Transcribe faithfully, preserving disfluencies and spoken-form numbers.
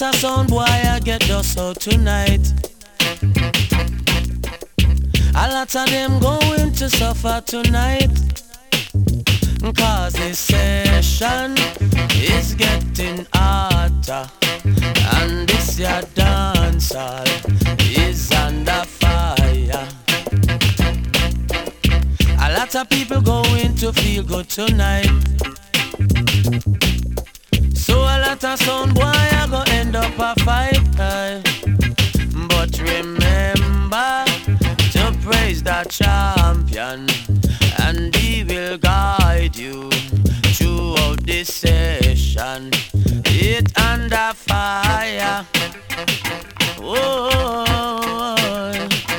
of sound boy I get dust out tonight. A lot of them going to suffer tonight. Cause this session is getting hotter, and this your dancehall is under fire. A lot of people going to feel good tonight. So a lot of sound boy are gonna end up a fight. Aye. But remember to praise the champion, and he will guide you throughout this session. It under fire.